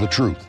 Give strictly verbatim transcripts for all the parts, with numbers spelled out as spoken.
the truth.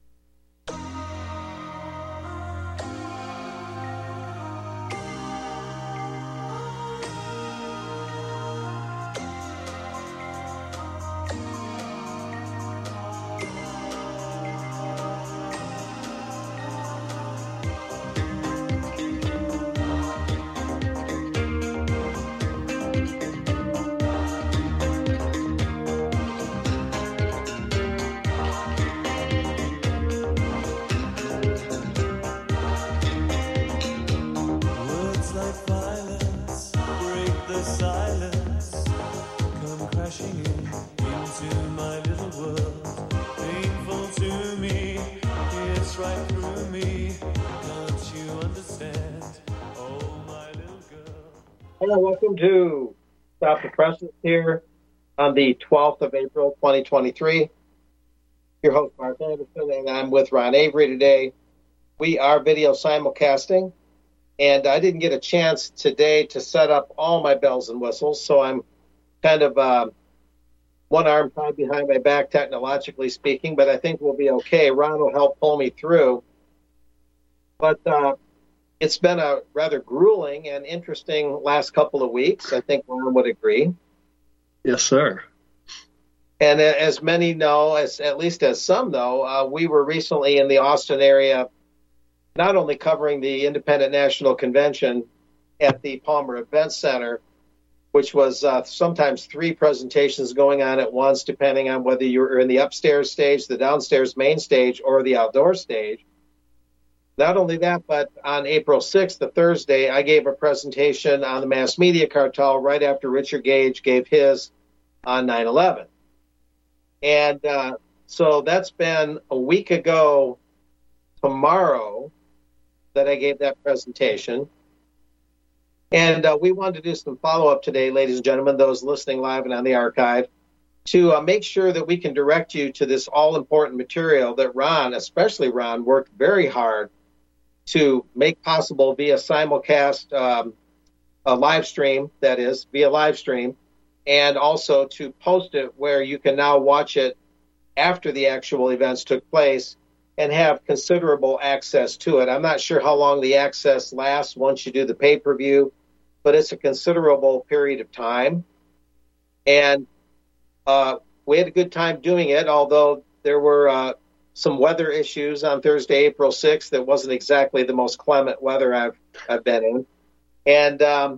Hello, welcome to Stop the Presses here on the twelfth of April, twenty twenty-three. Your host, Mark Anderson, and I'm with Ron Avery today. We are video simulcasting, and I didn't get a chance today to set up all my bells and whistles, so I'm kind of uh, one arm tied behind my back, technologically speaking, but I think we'll be okay. Ron will help pull me through. But uh, it's been a rather grueling and interesting last couple of weeks. I think Ron would agree. Yes, sir. And as many know, as at least as some know, uh, we were recently in the Austin area, not only covering the Independent National Convention at the Palmer Event Center, which was uh, sometimes three presentations going on at once, depending on whether you were in the upstairs stage, the downstairs main stage, or the outdoor stage. Not only that, but on April sixth, the Thursday, I gave a presentation on the mass media cartel right after Richard Gage gave his on nine eleven. And uh, so that's been a week ago tomorrow that I gave that presentation. And uh, we wanted to do some follow-up today, ladies and gentlemen, those listening live and on the archive, to uh, make sure that we can direct you to this all-important material that Ron, especially Ron, worked very hard to make possible via simulcast, um, a live stream, that is, via live stream, and also to post it where you can now watch it after the actual events took place and have considerable access to it. I'm not sure how long the access lasts once you do the pay-per-view, but it's a considerable period of time. And uh, we had a good time doing it, although there were uh, some weather issues on Thursday, April sixth. That wasn't exactly the most clement weather I've, I've been in. And um,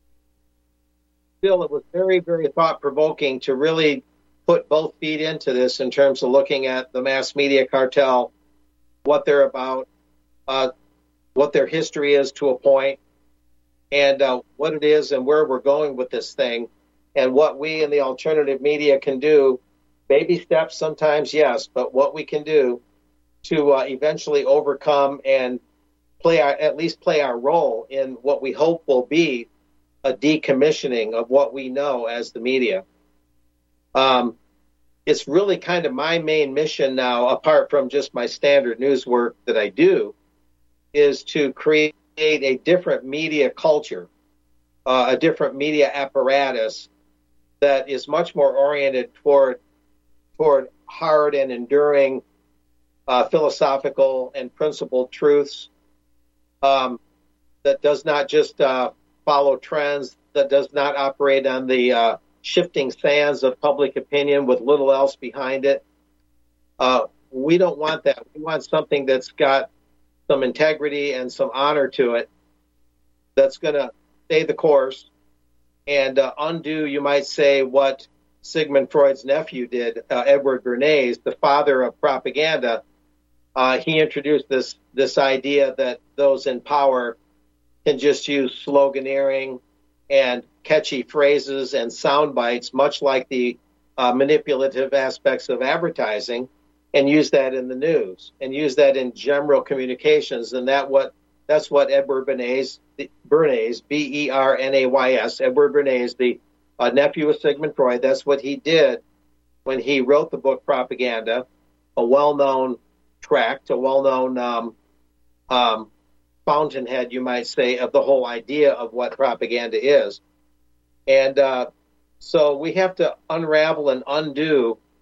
still, it was very, very thought-provoking to really put both feet into this in terms of looking at the mass media cartel, what they're about, uh, what their history is to a point, and uh, what it is and where we're going with this thing, and what we in the alternative media can do. Baby steps sometimes, yes, but what we can do to uh, eventually overcome and play our, at least play our role in what we hope will be a decommissioning of what we know as the media. Um, it's really kind of my main mission now, apart from just my standard news work that I do, is to create a different media culture, uh, a different media apparatus that is much more oriented toward toward hard and enduring uh, philosophical and principled truths, um, that does not just uh, follow trends, that does not operate on the uh, shifting sands of public opinion with little else behind it. Uh, we don't want that. We want something that's got some integrity and some honor to it, that's going to stay the course and uh, undo, you might say, what Sigmund Freud's nephew did, uh, Edward Bernays, the father of propaganda. Uh, he introduced this this idea that those in power can just use sloganeering and catchy phrases and sound bites, much like the uh, manipulative aspects of advertising, and use that in the news and use that in general communications. And that what that's what Edward Bernays, Bernays, B E R N A Y S, Edward Bernays, the uh, nephew of Sigmund Freud, that's what he did when he wrote the book Propaganda, a well-known tract, a well-known um, um, fountainhead, you might say, of the whole idea of what propaganda is. And uh, so we have to unravel and undo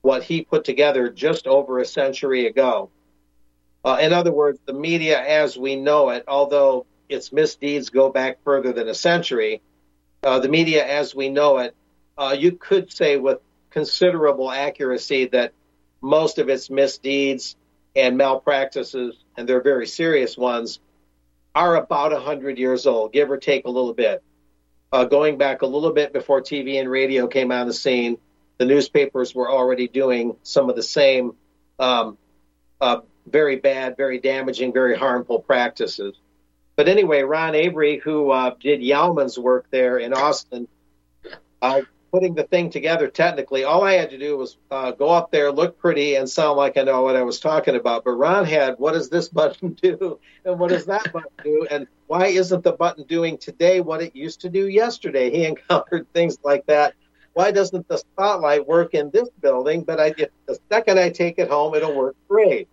what he put together just over a century ago. Uh, in other words, the media as we know it, although its misdeeds go back further than a century, uh, the media as we know it, uh, you could say with considerable accuracy that most of its misdeeds and malpractices, and they're very serious ones, are about one hundred years old, give or take a little bit. Uh, going back a little bit before T V and radio came on the scene, the newspapers were already doing some of the same um, uh, very bad, very damaging, very harmful practices. But anyway, Ron Avery, who uh, did Yauman's work there in Austin, uh, putting the thing together technically, all I had to do was uh, go up there, look pretty, and sound like I know what I was talking about. But Ron had, what does this button do? And what does that button do? And why isn't the button doing today what it used to do yesterday? He encountered things like that. Why doesn't the spotlight work in this building? But I, if the second I take it home, it'll work great.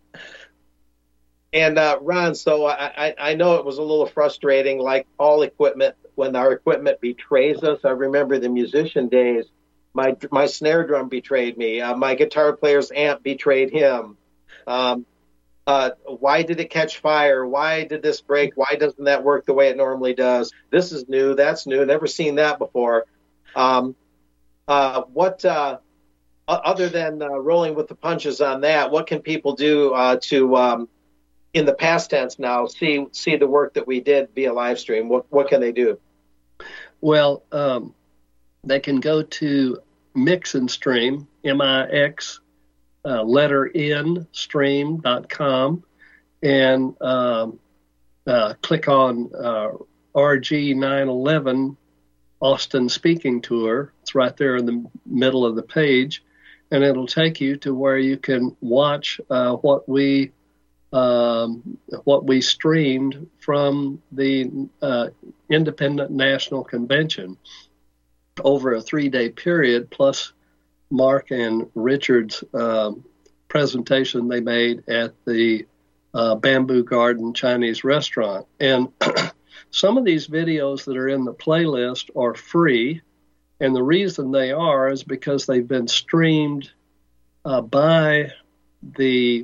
And uh, Ron, so I, I know it was a little frustrating, like all equipment, when our equipment betrays us. I remember the musician days. My my snare drum betrayed me. Uh, my guitar player's amp betrayed him. Um, uh, why did it catch fire? Why did this break? Why doesn't that work the way it normally does? This is new. That's new. Never seen that before. Um, uh, what, uh, other than uh, rolling with the punches on that, what can people do uh, to um, in the past tense now, see see the work that we did via live stream? What what can they do? Well, um, they can go to Mix and Stream, M I X, uh, letter N, stream dot com, and um, uh, click on uh, R G nine eleven Austin Speaking Tour. It's right there in the middle of the page, and it'll take you to where you can watch uh, what we Um, what we streamed from the uh, Independent National Convention over a three-day period, plus Mark and Richard's um, presentation they made at the uh, Bamboo Garden Chinese restaurant. And some of these videos that are in the playlist are free, and the reason they are is because they've been streamed uh, by the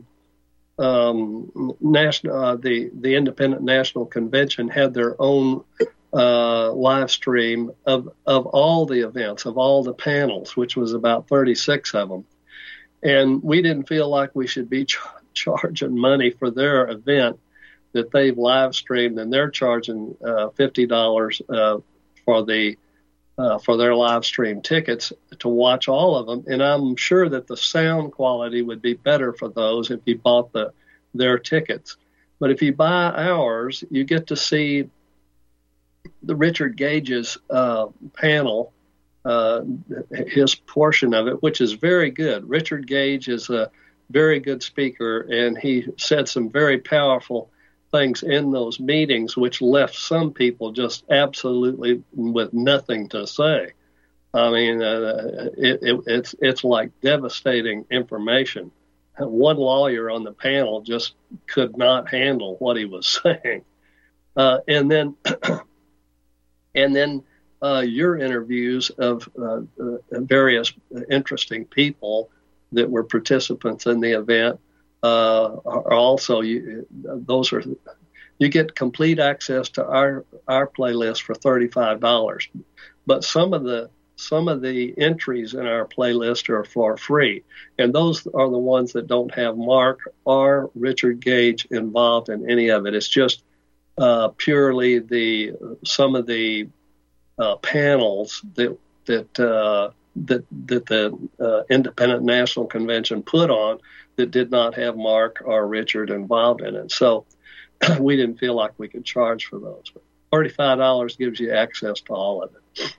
Um, national, uh, the the Independent National Convention had their own uh, live stream of of all the events, of all the panels, which was about thirty-six of them, and we didn't feel like we should be ch- charging money for their event that they've live streamed, and they're charging uh, fifty dollars uh, for the uh, for their live stream tickets to watch all of them. And I'm sure that the sound quality would be better for those if you bought the their tickets. But if you buy ours, you get to see the Richard Gage's uh, panel, uh, his portion of it, which is very good. Richard Gage is a very good speaker, and he said some very powerful things in those meetings, which left some people just absolutely with nothing to say. I mean, uh, it, it, it's it's like devastating information. One lawyer on the panel just could not handle what he was saying, uh, and then and then uh, your interviews of uh, uh, various interesting people that were participants in the event. Uh, are also, you, those are, you get complete access to our, our playlist for thirty-five dollars. But some of the, some of the entries in our playlist are for free. And those are the ones that don't have Mark or Richard Gage involved in any of it. It's just uh, purely the, some of the uh, panels that, that, uh, that, that the uh, Independent National Convention put on that did not have Mark or Richard involved in it. So we didn't feel like we could charge for those. But thirty-five dollars gives you access to all of it.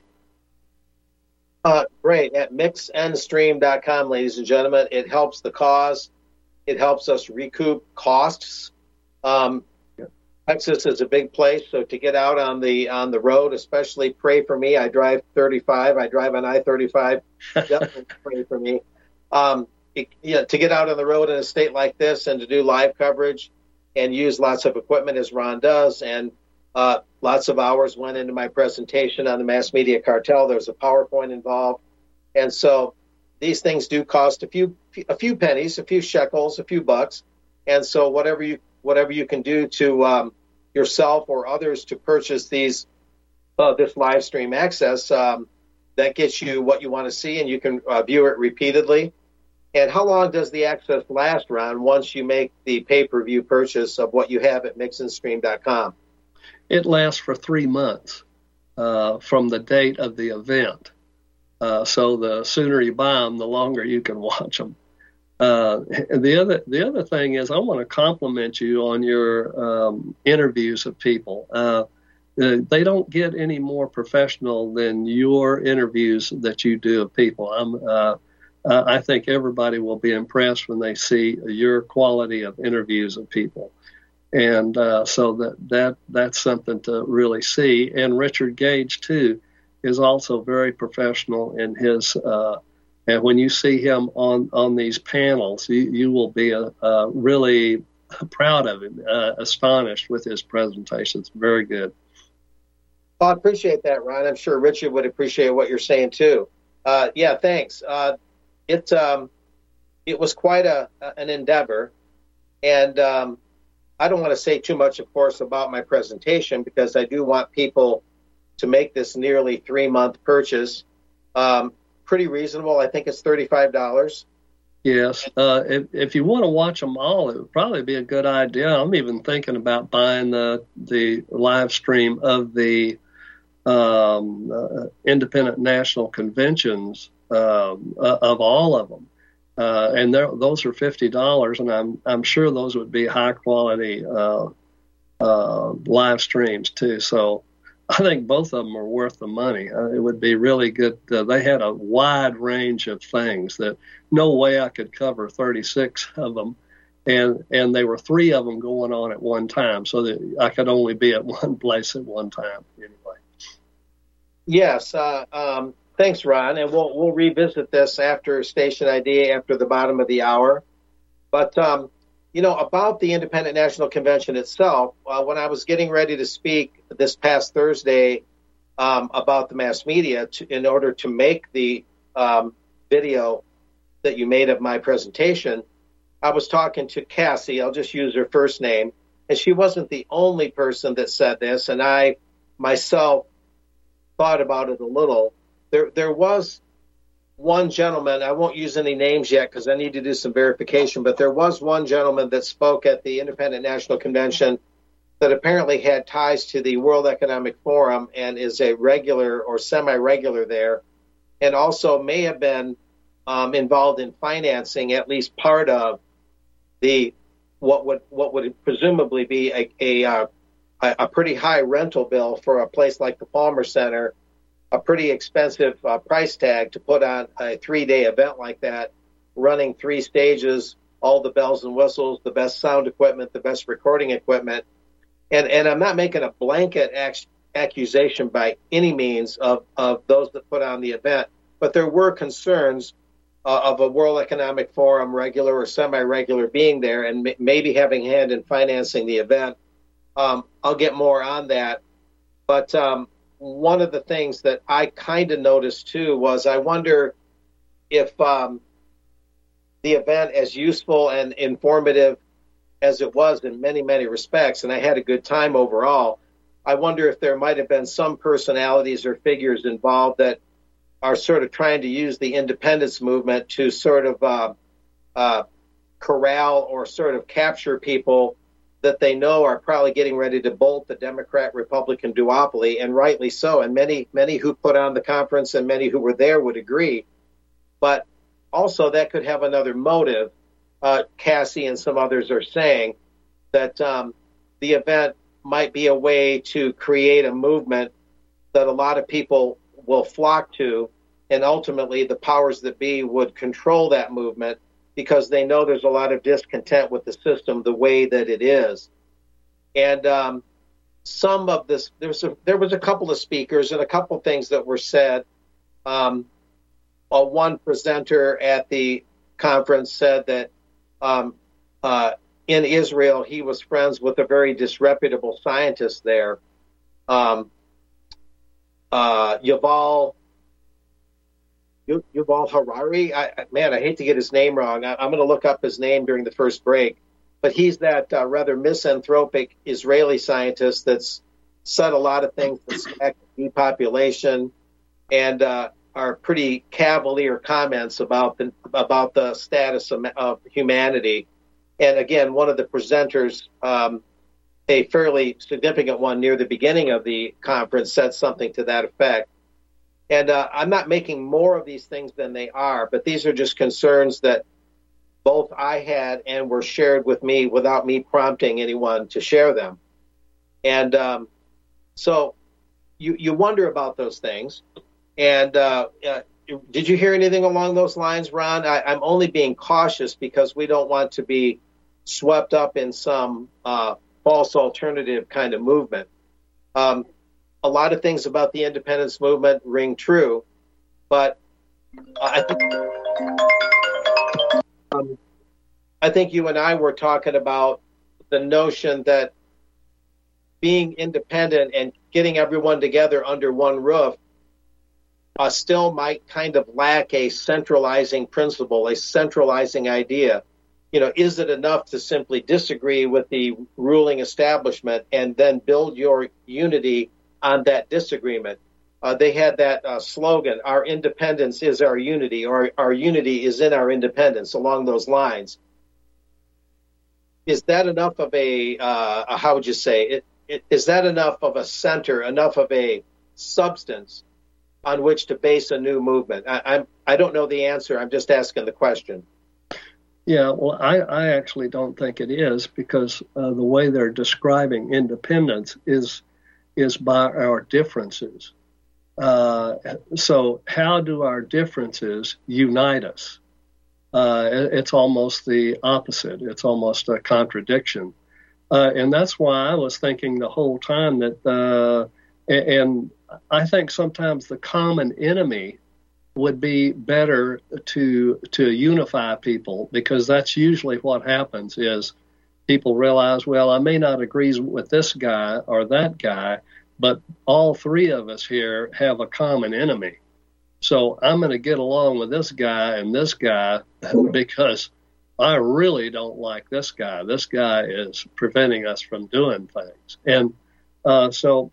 Uh, great. At mix and stream dot com, ladies and gentlemen, it helps the cause. It helps us recoup costs. Um, Texas is a big place, so to get out on the on the road, especially pray for me. I drive thirty-five. I drive on I thirty-five. Definitely pray for me. Um, it, yeah, to get out on the road in a state like this and to do live coverage and use lots of equipment as Ron does, and uh, lots of hours went into my presentation on the mass media cartel. There's a PowerPoint involved, and so these things do cost a few a few pennies, a few shekels, a few bucks, and so whatever you whatever you can do to um, yourself or others to purchase these uh, this live stream access, um, that gets you what you want to see, and you can uh, view it repeatedly. And how long does the access last, Ron, once you make the pay-per-view purchase of what you have at mix and stream dot com? It lasts for three months uh, from the date of the event. Uh, so the sooner you buy them, the longer you can watch them. Uh, the other the other thing is, I want to compliment you on your um, interviews of people. Uh, they don't get any more professional than your interviews that you do of people. I'm uh, Uh, I think everybody will be impressed when they see your quality of interviews of people. And uh, so that, that that's something to really see. And Richard Gage, too, is also very professional in his, uh, and when you see him on, on these panels, you, you will be uh, uh, really proud of him, uh, astonished with his presentations. Very good. Well, I appreciate that, Ron. I'm sure Richard would appreciate what you're saying, too. Uh, yeah, thanks. Uh, It um, it was quite a an endeavor, and um, I don't want to say too much, of course, about my presentation because I do want people to make this nearly three-month purchase. Um, pretty reasonable. I think it's thirty-five dollars. Yes. Uh, if, if you want to watch them all, it would probably be a good idea. I'm even thinking about buying the, the live stream of the um, uh, independent national conventions Um, uh, of all of them, uh, and those are fifty dollars, and I'm I'm sure those would be high quality uh, uh, live streams too. So I think both of them are worth the money. Uh, it would be really good. Uh, they had a wide range of things that no way I could cover thirty-six of them, and and there were three of them going on at one time, so that I could only be at one place at one time. Anyway. Yes. Uh, um, Thanks, Ron, and we'll we'll revisit this after Station I D, after the bottom of the hour. But um, you know, about the Independent National Convention itself, uh, when I was getting ready to speak this past Thursday um, about the mass media, to, in order to make the um, video that you made of my presentation, I was talking to Cassie. I'll just use her first name, and she wasn't the only person that said this, and I myself thought about it a little. There, there was one gentleman, I won't use any names yet because I need to do some verification, but there was one gentleman that spoke at the Independent National Convention that apparently had ties to the World Economic Forum and is a regular or semi-regular there, and also may have been um, involved in financing at least part of the what would what would presumably be a a, uh, a pretty high rental bill for a place like the Palmer Center, a pretty expensive uh, price tag to put on a three-day event like that, running three stages, all the bells and whistles, the best sound equipment, the best recording equipment. And and I'm not making a blanket ac- accusation by any means of, of those that put on the event, but there were concerns uh, of a World Economic Forum regular or semi-regular being there and m- maybe having a hand in financing the event. Um, I'll get more on that. But um, one of the things that I kind of noticed too was I wonder if um, the event, as useful and informative as it was in many, many respects, and I had a good time overall, I wonder if there might have been some personalities or figures involved that are sort of trying to use the independence movement to sort of uh, uh, corral or sort of capture people that they know are probably getting ready to bolt the Democrat-Republican duopoly, and rightly so. And many, many who put on the conference and many who were there would agree. But also that could have another motive. Uh, Cassie and some others are saying that um, the event might be a way to create a movement that a lot of people will flock to, and ultimately the powers that be would control that movement because they know there's a lot of discontent with the system the way that it is. And um, some of this, there was, a, there was a couple of speakers and a couple of things that were said. Um, uh, one presenter at the conference said that um, uh, in Israel, he was friends with a very disreputable scientist there, um, uh, Yuval Yu- Yuval Harari. I, I- man, I hate to get his name wrong. I, I'm going to look up his name during the first break. But he's that uh, rather misanthropic Israeli scientist that's said a lot of things that respect depopulation and uh, are pretty cavalier comments about the about the status of, of humanity. And again, one of the presenters, um, a fairly significant one near the beginning of the conference, said something to that effect. And uh, I'm not making more of these things than they are, but these are just concerns that both I had and were shared with me without me prompting anyone to share them. And um, so you you wonder about those things. And uh, uh, did you hear anything along those lines, Ron? I, I'm only being cautious because we don't want to be swept up in some uh, false alternative kind of movement. Um, a lot of things about the independence movement ring true, but I think um, I think you and I were talking about the notion that being independent and getting everyone together under one roof uh, still might kind of lack a centralizing principle, a centralizing idea. You know, is it enough to simply disagree with the ruling establishment and then build your unity on that disagreement? Uh, they had that uh, slogan, our independence is our unity, or our unity is in our independence, along those lines. Is that enough of a, uh, a how would you say, it, it, is that enough of a center, enough of a substance on which to base a new movement? I, I'm, I don't know the answer. I'm just asking the question. Yeah, well, I, I actually don't think it is, because uh, the way they're describing independence is is by our differences. Uh, so how do our differences unite us? Uh, it's almost the opposite. It's almost a contradiction. Uh, and that's why I was thinking the whole time that, uh, and I think sometimes the common enemy would be better to to unify people, because that's usually what happens is people realize, well, I may not agree with this guy or that guy, but all three of us here have a common enemy. So I'm going to get along with this guy and this guy because I really don't like this guy. This guy is preventing us from doing things. And uh, so,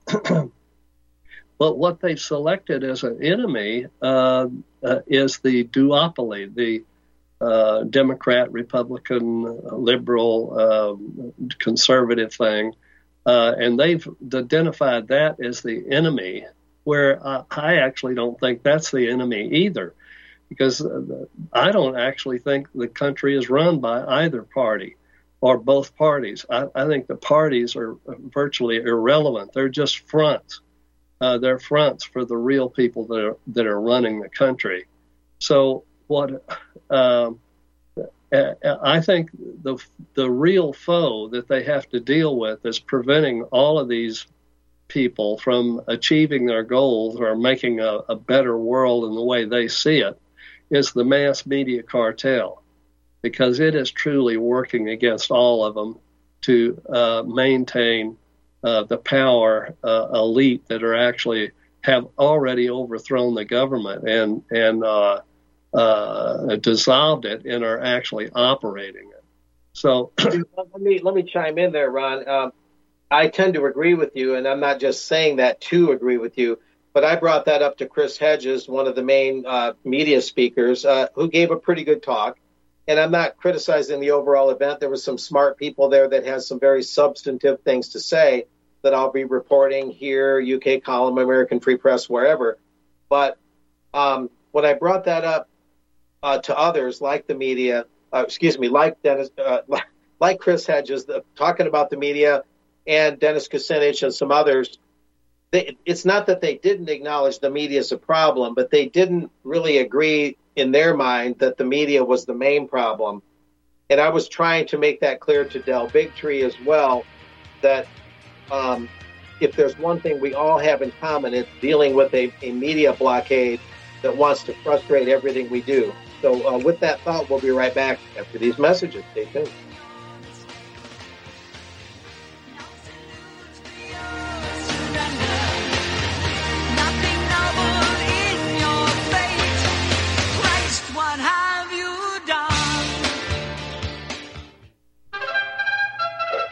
but what they've selected as an enemy uh, uh, is the duopoly, the uh, Democrat, Republican, liberal, uh, conservative thing. Uh, and they've identified that as the enemy, where I, I actually don't think that's the enemy either, because I don't actually think the country is run by either party or both parties. I, I think the parties are virtually irrelevant. They're just fronts. Uh, they're fronts for the real people that are that are running the country. So what um, I think the the real foe that they have to deal with is preventing all of these people from achieving their goals or making a, a better world in the way they see it, is the mass media cartel, because it is truly working against all of them to uh, maintain uh, the power uh, elite that are actually have already overthrown the government and and uh, uh, dissolved it and are actually operating it. So let me let me chime in there, Ron. Um, I tend to agree with you, and I'm not just saying that to agree with you, but I brought that up to Chris Hedges, one of the main uh, media speakers, uh, who gave a pretty good talk. And I'm not criticizing the overall event. There were some smart people there that has some very substantive things to say that I'll be reporting here, U K Column, American Free Press, wherever. But um, when I brought that up uh, to others, like the media, uh, excuse me, like Dennis, uh, like Chris Hedges, the, talking about the media, and Dennis Kucinich and some others, they, it's not that they didn't acknowledge the media as a problem, but they didn't really agree in their mind that the media was the main problem. And I was trying to make that clear to Del Bigtree as well, that um, if there's one thing we all have in common, it's dealing with a, a media blockade that wants to frustrate everything we do. So uh, with that thought, we'll be right back after these messages. Stay tuned.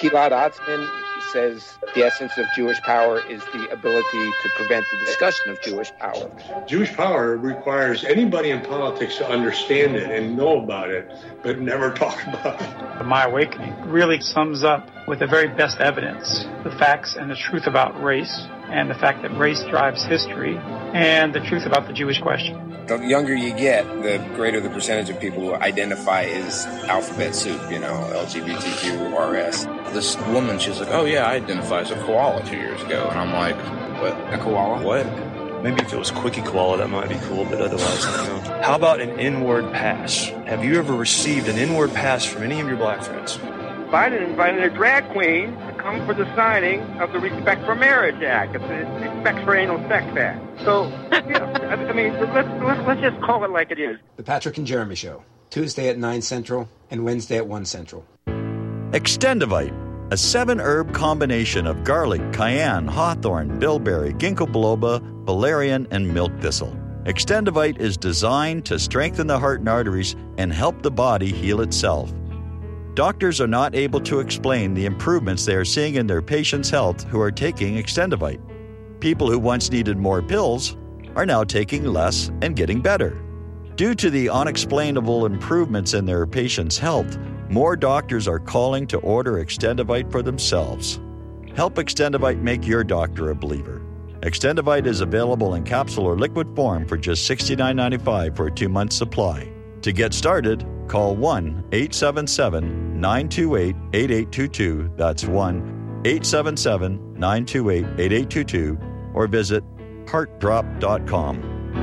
Gilad Atzmon says the essence of Jewish power is the ability to prevent the discussion of Jewish power. Jewish power requires anybody in politics to understand it and know about it, but never talk about it. My Awakening really sums up with the very best evidence, the facts and the truth about race, and the fact that race drives history, and the truth about the Jewish question. The younger you get, the greater the percentage of people who identify as alphabet soup, you know, L G B T Q R S. This woman, she's like, oh yeah, I identify as a koala two years ago. And I'm like, what? A koala? What? Maybe if it was Quickie Koala, that might be cool, but otherwise, I don't know. How about an inward pass? Have you ever received an inward pass from any of your black friends? Biden invited a drag queen to come for the signing of the Respect for Marriage Act, the Respect for Anal Sex Act. So, you know, I mean, let's, let's, let's just call it like it is. The Patrick and Jeremy Show, Tuesday at nine Central and Wednesday at one Central. Extendivite, a seven-herb combination of garlic, cayenne, hawthorn, bilberry, ginkgo biloba, valerian, and milk thistle. Extendivite is designed to strengthen the heart and arteries and help the body heal itself. Doctors are not able to explain the improvements they are seeing in their patients' health who are taking Extendivite. People who once needed more pills are now taking less and getting better. Due to the unexplainable improvements in their patients' health, more doctors are calling to order Extendivite for themselves. Help Extendivite make your doctor a believer. Extendivite is available in capsule or liquid form for just sixty-nine ninety-five for a two-month supply. To get started, call one eight seven seven, nine two eight, eight eight two two. That's one eight seven seven, nine two eight, eight eight two two. Or visit heart drop dot com.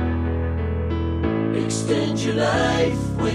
Extend your life with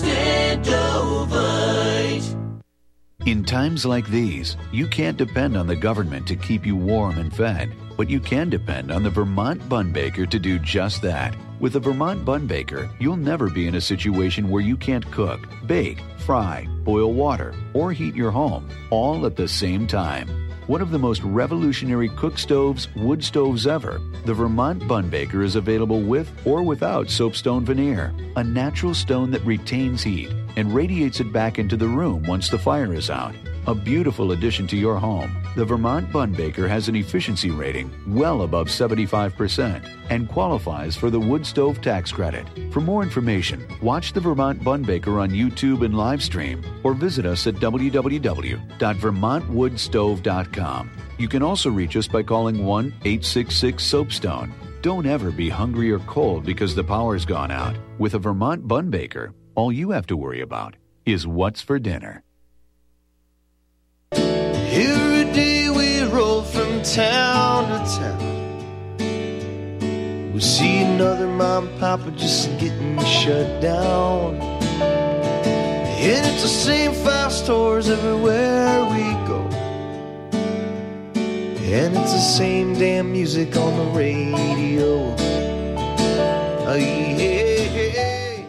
Extendovite. In times like these, you can't depend on the government to keep you warm and fed, but you can depend on the Vermont Bun Baker to do just that. With the Vermont Bun Baker, you'll never be in a situation where you can't cook, bake, fry, boil water, or heat your home, all at the same time. One of the most revolutionary cook stoves, wood stoves ever, the Vermont Bun Baker is available with or without soapstone veneer, a natural stone that retains heat and radiates it back into the room once the fire is out. A beautiful addition to your home, the Vermont Bun Baker has an efficiency rating well above seventy-five percent and qualifies for the wood stove tax credit. For more information, watch the Vermont Bun Baker on YouTube and live stream or visit us at w w w dot vermont wood stove dot com. You can also reach us by calling one eight six six soapstone. Don't ever be hungry or cold because the power's gone out. With a Vermont Bun Baker, all you have to worry about is what's for dinner. Every day we roll from town to town. We see another mom and papa just getting shut down. And it's the same five stores everywhere we go. And it's the same damn music on the radio. Hey, hey, hey.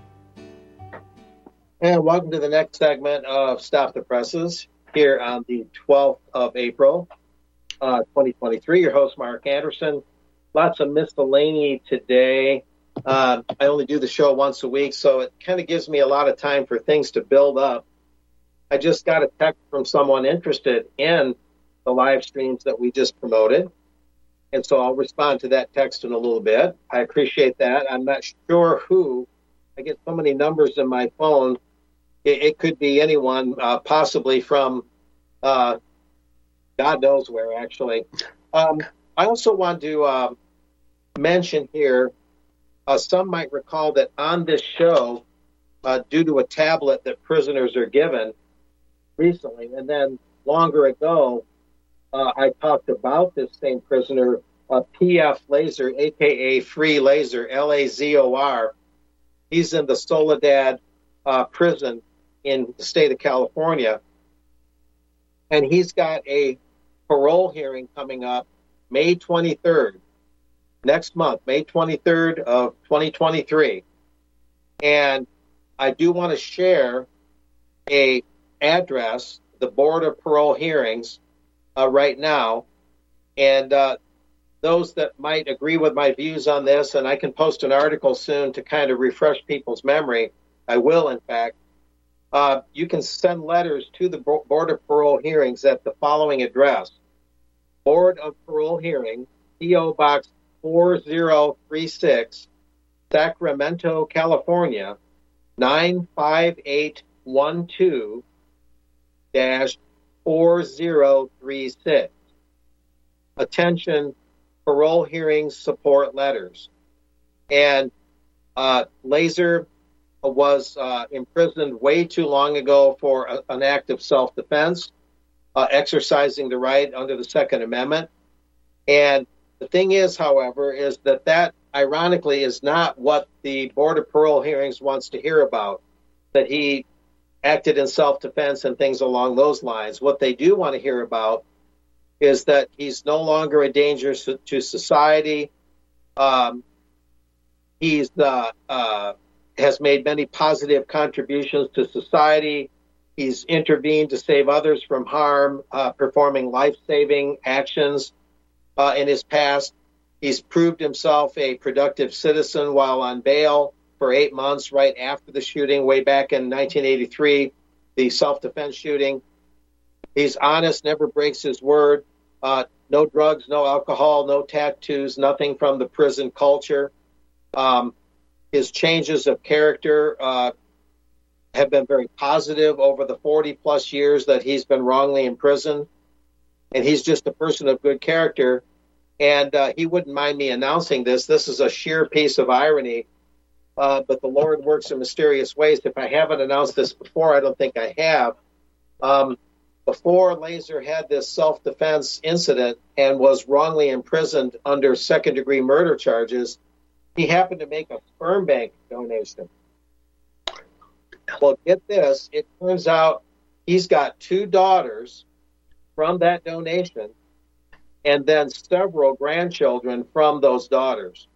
And welcome to the next segment of Stop the Presses here on the twelfth of April, uh, twenty twenty-three. Your host, Mark Anderson. Lots of miscellany today. Uh, I only do the show once a week, so it kind of gives me a lot of time for things to build up. I just got a text from someone interested in the live streams that we just promoted, and so I'll respond to that text in a little bit. I appreciate that. I'm not sure who. I get so many numbers in my phone. It, it could be anyone, uh, possibly from uh, God knows where, actually. Um, I also want to uh, mention here, uh, some might recall that on this show, uh, due to a tablet that prisoners are given recently, and then longer ago, uh, I talked about this same prisoner, uh, P F Laser, a k a. Free Laser, L A Z O R. He's in the Soledad uh, prison in the state of California. And he's got a parole hearing coming up May twenty-third, next month, May twenty-third of twenty twenty-three. And I do want to share a address, the Board of Parole Hearings, uh, right now. And uh, those that might agree with my views on this, and I can post an article soon to kind of refresh people's memory. I will, in fact. Uh, you can send letters to the Board of Parole Hearings at the following address. Board of Parole Hearings, P O. Box four zero three six, Sacramento, California, nine five eight one two dash four zero three six. Attention, parole hearings support letters. And uh, Laser was uh, imprisoned way too long ago for a, an act of self-defense, uh, exercising the right under the Second Amendment. And the thing is, however, is that that, ironically, is not what the Board of Parole Hearings wants to hear about, that he acted in self-defense and things along those lines. What they do want to hear about is that he's no longer a danger to society. Um, he's uh, uh, has made many positive contributions to society. He's intervened to save others from harm, uh, performing life-saving actions uh, in his past. He's proved himself a productive citizen while on bail for eight months right after the shooting way back in nineteen eighty-three, the self-defense shooting. He's honest, never breaks his word. Uh, no drugs, no alcohol, no tattoos, nothing from the prison culture. Um, his changes of character uh, have been very positive over the forty plus years that he's been wrongly imprisoned. And he's just a person of good character. And uh, he wouldn't mind me announcing this. This is a sheer piece of irony. Uh, but the Lord works in mysterious ways. If I haven't announced this before, I don't think I have. Um, before Laser had this self-defense incident and was wrongly imprisoned under second-degree murder charges, he happened to make a sperm bank donation. Well, get this. It turns out he's got two daughters from that donation and then several grandchildren from those daughters.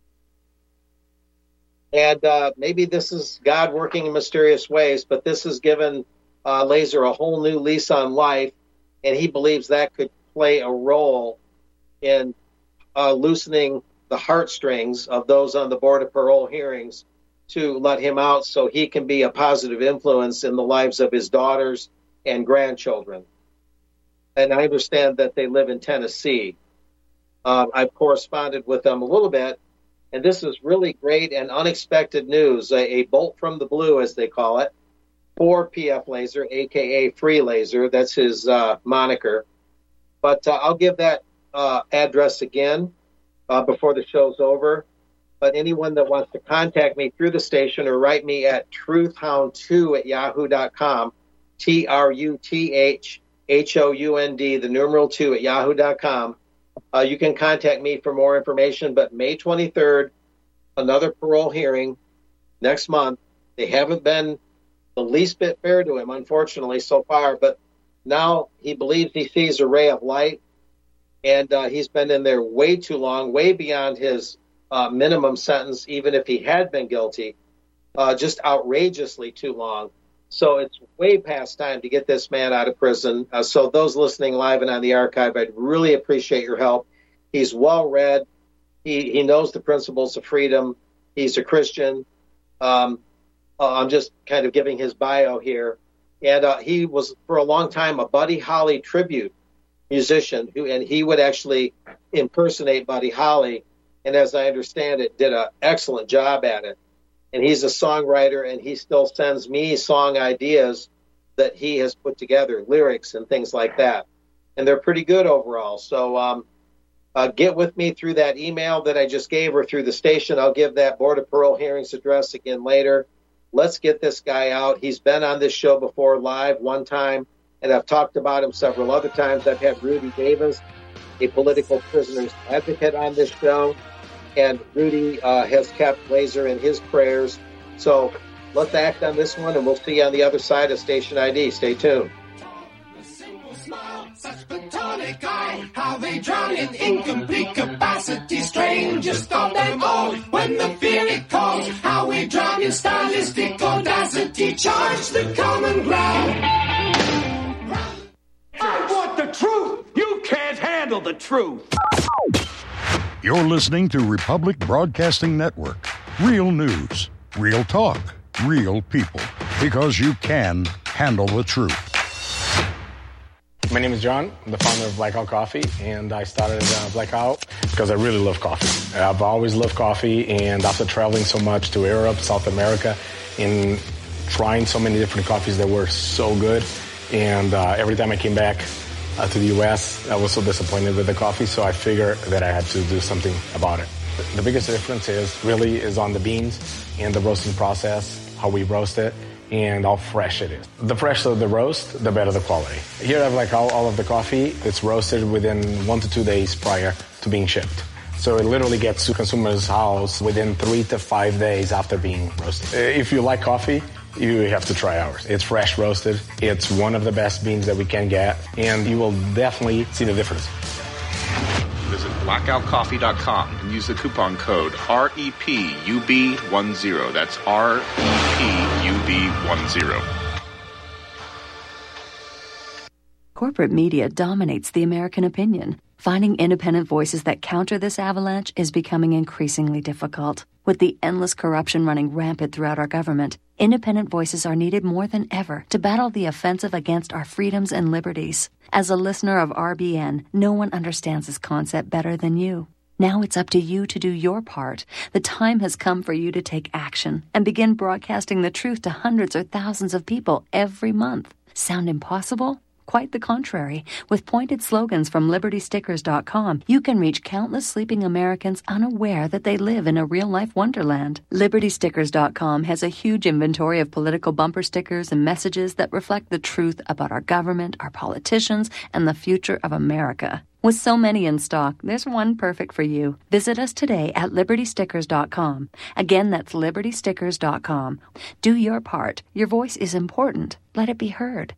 And uh, maybe this is God working in mysterious ways, but this has given uh, Laser a whole new lease on life, and he believes that could play a role in uh, loosening the heartstrings of those on the Board of Parole Hearings to let him out so he can be a positive influence in the lives of his daughters and grandchildren. And I understand that they live in Tennessee. Uh, I've corresponded with them a little bit, and this is really great and unexpected news, a, a bolt from the blue, as they call it, for P F Laser, a k a. Free Laser. That's his uh, moniker. But uh, I'll give that uh, address again uh, before the show's over. But anyone that wants to contact me through the station or write me at truthhound two at yahoo dot com, T R U T H H O U N D, the numeral two at yahoo dot com. Uh, you can contact me for more information, but May twenty-third, another parole hearing next month. They haven't been the least bit fair to him, unfortunately, so far, but now he believes he sees a ray of light, and uh, he's been in there way too long, way beyond his uh, minimum sentence, even if he had been guilty, uh, just outrageously too long. So it's way past time to get this man out of prison. Uh, so those listening live and on the archive, I'd really appreciate your help. He's well-read. He, he knows the principles of freedom. He's a Christian. Um, uh, I'm just kind of giving his bio here. And uh, he was, for a long time, a Buddy Holly tribute musician, who, and he would actually impersonate Buddy Holly. And as I understand it, did an excellent job at it. And he's a songwriter, and he still sends me song ideas that he has put together, lyrics and things like that. And they're pretty good overall. So um, uh, get with me through that email that I just gave, or through the station. I'll give that Board of Parole Hearings address again later. Let's get this guy out. He's been on this show before live one time, and I've talked about him several other times. I've had Rudy Davis, a political prisoner's advocate, on this show. And Rudy uh, has kept Laser in his prayers. So let's act on this one, and we'll see you on the other side of Station I D. Stay tuned. Such platonic eye, how they drown in incomplete capacity, strangest of them all. When the fear it calls, how we drown in stylistic audacity, charge the common ground. I want the truth. You can't handle the truth. You're listening to Republic Broadcasting Network. Real news, real talk, real people. because you can handle the truth. My name is John. I'm the founder of Blackout Coffee, and I started uh, Blackout because I really love coffee. I've always loved coffee, and after traveling so much to Europe, South America, and trying so many different coffees that were so good, and uh, every time I came back uh, to the U S, I was so disappointed with the coffee, so I figured that I had to do something about it. The biggest difference is really is on the beans and the roasting process, how we roast it, and how fresh it is. The fresher the roast, the better the quality. Here I have like all, all of the coffee. It's roasted within one to two days prior to being shipped. So it literally gets to consumers' house within three to five days after being roasted. If you like coffee, you have to try ours. It's fresh roasted. It's one of the best beans that we can get, and you will definitely see the difference. Visit blackout coffee dot com and use the coupon code R E P U B ten. That's R E P U B ten. Corporate media dominates the American opinion. Finding independent voices that counter this avalanche is becoming increasingly difficult. With the endless corruption running rampant throughout our government, independent voices are needed more than ever to battle the offensive against our freedoms and liberties. As a listener of R B N, no one understands this concept better than you. Now it's up to you to do your part. The time has come for you to take action and begin broadcasting the truth to hundreds or thousands of people every month. Sound impossible? Quite the contrary. With pointed slogans from liberty stickers dot com, you can reach countless sleeping Americans unaware that they live in a real-life wonderland. liberty stickers dot com has a huge inventory of political bumper stickers and messages that reflect the truth about our government, our politicians, and the future of America. With so many in stock, there's one perfect for you. Visit us today at liberty stickers dot com. Again, that's liberty stickers dot com. Do your part. Your voice is important. Let it be heard.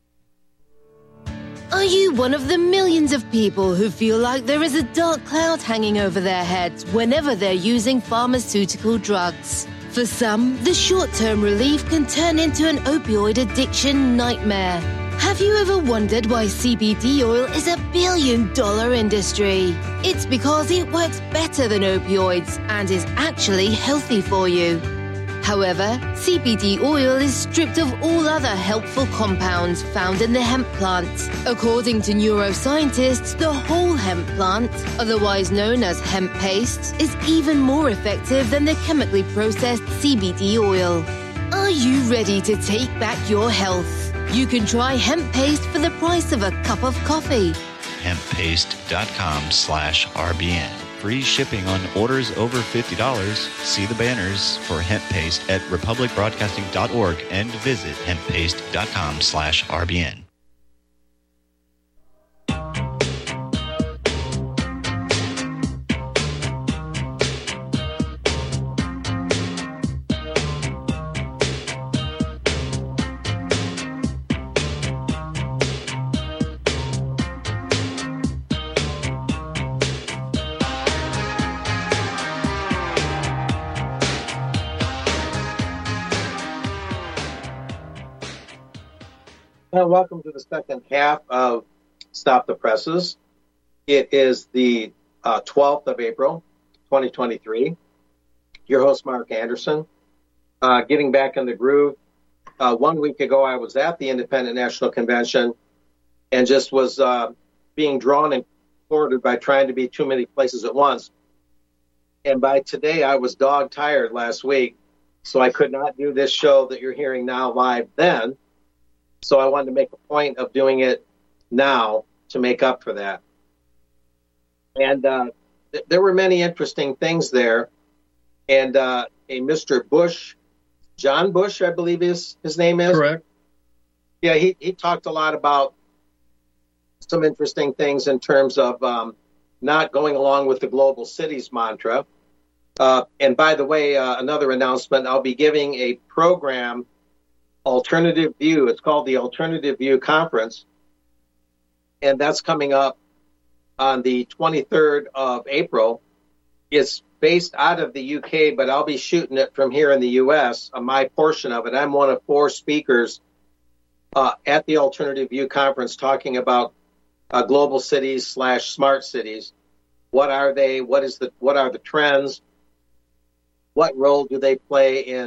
Are you one of the millions of people who feel like there is a dark cloud hanging over their heads whenever they're using pharmaceutical drugs? For some, the short-term relief can turn into an opioid addiction nightmare. Have you ever wondered why C B D oil is a billion-dollar industry? It's because it works better than opioids and is actually healthy for you. However, C B D oil is stripped of all other helpful compounds found in the hemp plant. According to neuroscientists, the whole hemp plant, otherwise known as hemp paste, is even more effective than the chemically processed C B D oil. Are you ready to take back your health? You can try hemp paste for the price of a cup of coffee. hemp paste dot com slash R B N. Free shipping on orders over fifty dollars. See the banners for hemp paste at republic broadcasting dot org and visit hemp paste dot com slash R B N. Well, welcome to the second half of Stop the Presses. It is the uh, twelfth of April, twenty twenty-three. Your host, Mark Anderson. Uh, getting back in the groove. Uh, one week ago, I was at the Independent National Convention and just was uh, being drawn and quartered by trying to be too many places at once. And by today, I was dog tired last week, so I could not do this show that you're hearing now live then. So I wanted to make a point of doing it now to make up for that. And uh, th- there were many interesting things there. And uh, a Mister Bush, John Bush, I believe his, his name is. Correct. Yeah, he, he talked a lot about some interesting things in terms of um, not going along with the Global Cities mantra. Uh, and by the way, uh, another announcement, I'll be giving a program, Alternative View. It's called the Alternative View Conference. And that's coming up on the twenty-third of April. It's based out of the U K, but I'll be shooting it from here in the U S, uh, my portion of it. I'm one of four speakers uh, at the Alternative View Conference talking about uh, global cities slash smart cities. What are they? What is the? What are the trends? What role do they play in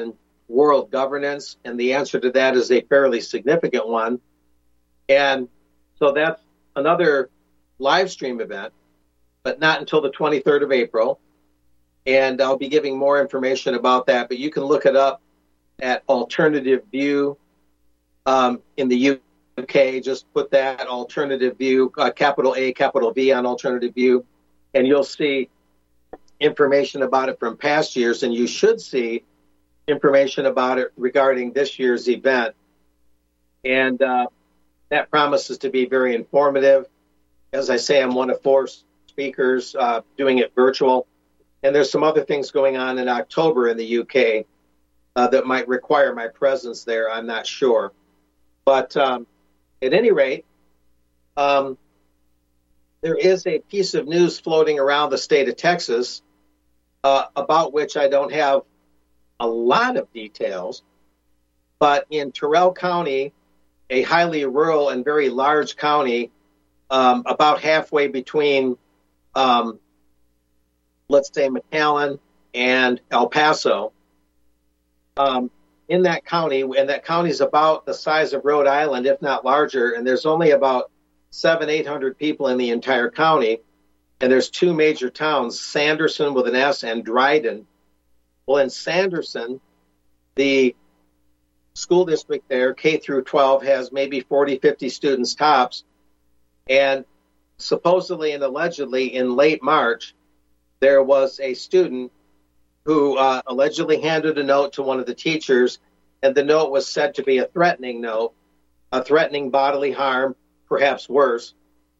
world governance? And the answer to that is a fairly significant one. And so that's another live stream event, but not until the twenty-third of April. And I'll be giving more information about that, but you can look it up at Alternative View um, in the U K. Just put that Alternative View, uh, capital A, capital V on Alternative View, and you'll see information about it from past years, and you should see information about it regarding this year's event. And uh, that promises to be very informative. As I say, I'm one of four speakers uh, doing it virtual. And there's some other things going on in October in the U K uh, that might require my presence there. I'm not sure. But um, at any rate, um, there is a piece of news floating around the state of Texas uh, about which I don't have a lot of details. But in Terrell County, a highly rural and very large county, um, about halfway between um, let's say McAllen and El Paso, um, in that county, and that county is about the size of Rhode Island, if not larger, and there's only about seven, eight hundred people in the entire county, and there's two major towns, Sanderson with an S and Dryden. Well, in Sanderson, the school district there, K through twelve, has maybe forty, fifty students tops, and supposedly and allegedly in late March, there was a student who uh, allegedly handed a note to one of the teachers, and the note was said to be a threatening note, a threatening bodily harm, perhaps worse,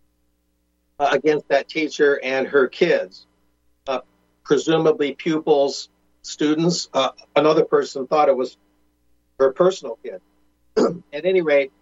uh, against that teacher and her kids, uh, presumably pupils, students. Uh, another person thought it was her personal kid. At any rate,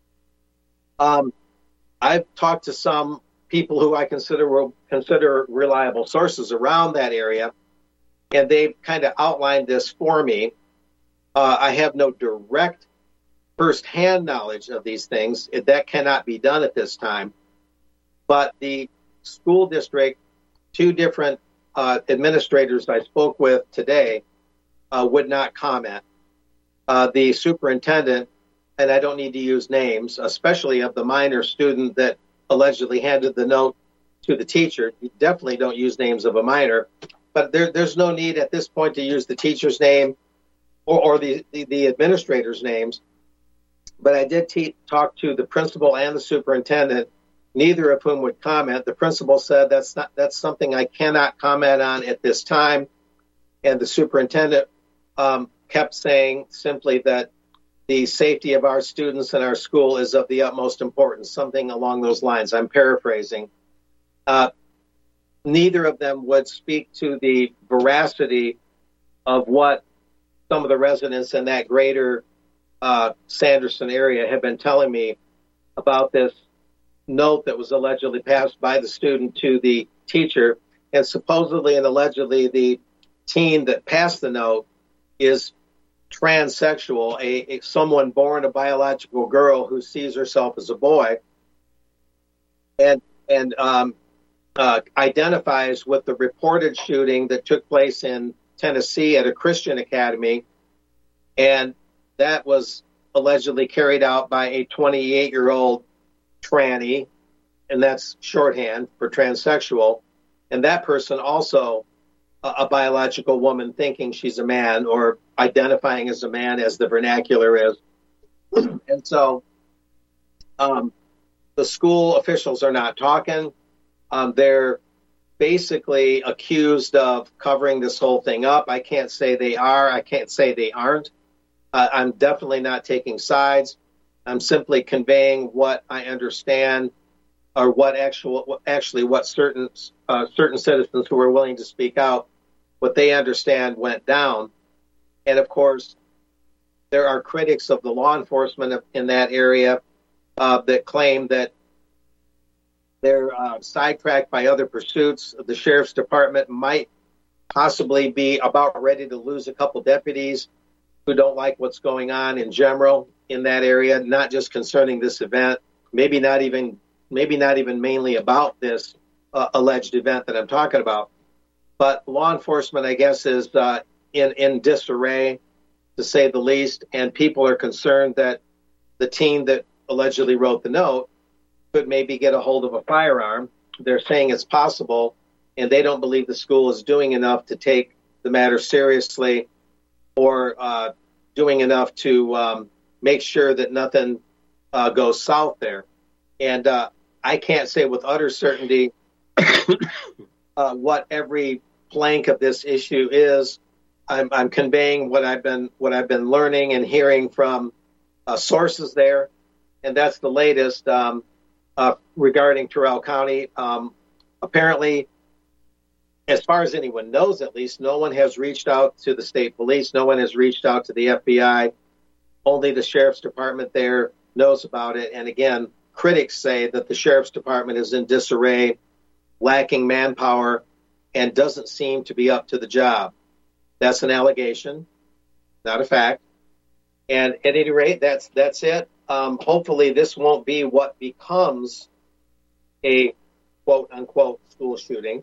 um, I've talked to some people who I consider consider reliable sources around that area, and they've kind of outlined this for me. Uh, I have no direct firsthand knowledge of these things. That cannot be done at this time. But the school district, two different uh, administrators I spoke with today uh, would not comment. Uh, the superintendent, and I don't need to use names, especially of the minor student that allegedly handed the note to the teacher. You definitely don't use names of a minor, but there, there's no need at this point to use the teacher's name or, or the, the, the administrator's names. But I did te- talk to the principal and the superintendent, neither of whom would comment. The principal said that's not that's something I cannot comment on at this time, and the superintendent um, kept saying simply that the safety of our students and our school is of the utmost importance, something along those lines. I'm paraphrasing. Uh, neither of them would speak to the veracity of what some of the residents in that greater uh, Sanderson area have been telling me about this note that was allegedly passed by the student to the teacher. And supposedly and allegedly the teen that passed the note is transsexual, a, a someone born a biological girl who sees herself as a boy, and and um, uh, identifies with the reported shooting that took place in Tennessee at a Christian academy, and that was allegedly carried out by a twenty-eight-year-old tranny, and that's shorthand for transsexual, and that person also a, a biological woman thinking she's a man or identifying as a man, as the vernacular is. And so um, the school officials are not talking. Um, they're basically accused of covering this whole thing up. I can't say they are. I can't say they aren't. Uh, I'm definitely not taking sides. I'm simply conveying what I understand, or what actual, actually what certain uh, certain citizens who are willing to speak out, what they understand went down. And of course, there are critics of the law enforcement in that area uh, that claim that they're uh, sidetracked by other pursuits. The sheriff's department might possibly be about ready to lose a couple deputies who don't like what's going on in general in that area, not just concerning this event, maybe not even maybe not even mainly about this uh, alleged event that I'm talking about. But law enforcement, I guess, is uh, in, in disarray. to say the least, and people are concerned that the teen that allegedly wrote the note could maybe get a hold of a firearm. They're saying it's possible, and they don't believe the school is doing enough to take the matter seriously or uh, doing enough to um, make sure that nothing uh, goes south there. And uh, I can't say with utter certainty uh, what every plank of this issue is. I'm, I'm conveying what I've been what I've been learning and hearing from uh, sources there, and that's the latest um, uh, regarding Terrell County. Um, apparently, as far as anyone knows, at least, no one has reached out to the state police. No one has reached out to the F B I. Only the sheriff's department there knows about it. And again, critics say that the sheriff's department is in disarray, lacking manpower, and doesn't seem to be up to the job. That's an allegation, not a fact. And at any rate, that's that's it. Um, hopefully, this won't be what becomes a quote-unquote school shooting.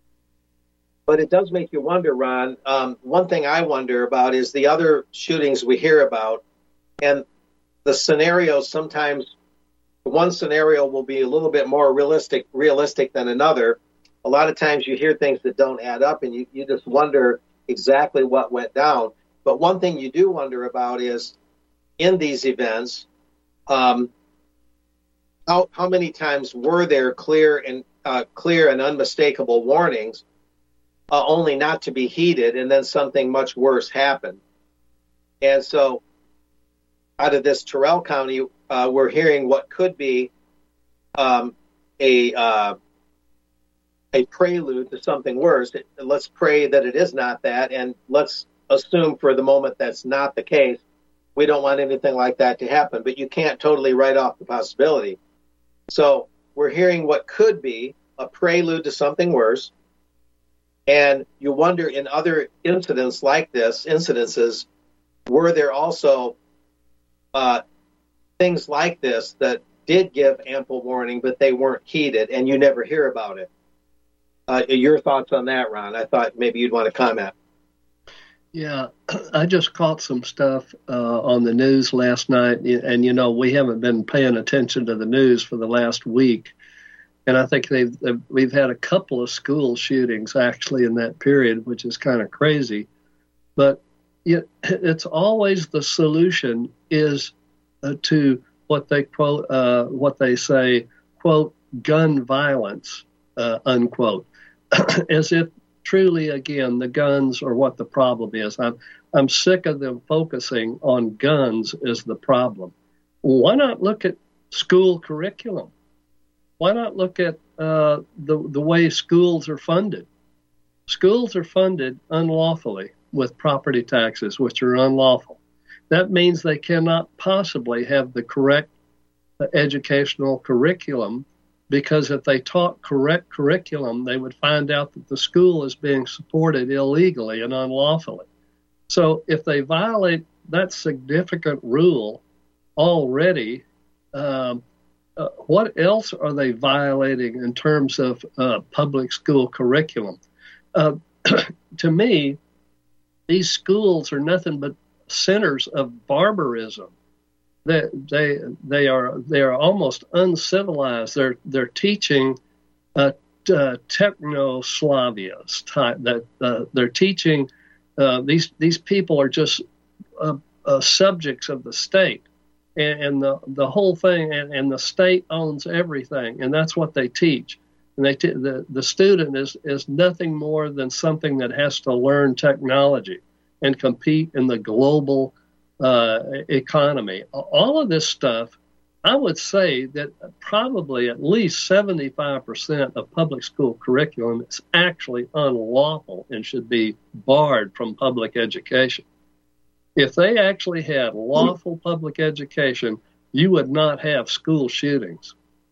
But it does make you wonder, Ron. Um, one thing I wonder about is the other shootings we hear about, and the scenarios sometimes, one scenario will be a little bit more realistic realistic than another. A lot of times you hear things that don't add up, and you, you just wonder exactly what went down. But one thing you do wonder about is, in these events, um, how, how many times were there clear and uh, clear and unmistakable warnings, Uh, only not to be heeded, and then something much worse happened. And so out of this Terrell County, uh, we're hearing what could be um, a uh, a prelude to something worse. Let's pray that it is not that, and let's assume for the moment that's not the case. We don't want anything like that to happen, but you can't totally write off the possibility. So we're hearing what could be a prelude to something worse. And you wonder, in other incidents like this, incidences, were there also uh, things like this that did give ample warning, but they weren't heeded, and you never hear about it? Uh, your thoughts on that, Ron? I thought maybe you'd want to comment. Yeah, I just caught some stuff uh, on the news last night, and, you know, we haven't been paying attention to the news for the last week. And I think they've, they've we've had a couple of school shootings actually in that period, which is kind of crazy. But it, it's always the solution is uh, to what they quote, uh, what they say, quote, gun violence, uh, unquote, as if truly, again, the guns are what the problem is. I'm I'm sick of them focusing on guns as the problem. Why not look at school curriculum? Why not look at uh, the the way schools are funded? Schools are funded unlawfully with property taxes, which are unlawful. That means they cannot possibly have the correct uh, educational curriculum, because if they taught correct curriculum, they would find out that the school is being supported illegally and unlawfully. So if they violate that significant rule already, um, Uh, what else are they violating in terms of uh, public school curriculum? Uh, to me, these schools are nothing but centers of barbarism. They they they are they are almost uncivilized. They're they're teaching uh, uh, techno-Slavia type. That uh, they're teaching uh, these these people are just uh, uh, subjects of the state. And the, the whole thing, and, and the state owns everything, and that's what they teach. And they t- the, the student is, is nothing more than something that has to learn technology and compete in the global uh, economy. All of this stuff, I would say that probably at least seventy-five percent of public school curriculum is actually unlawful and should be barred from public education. If they actually had lawful public education, you would not have school shootings.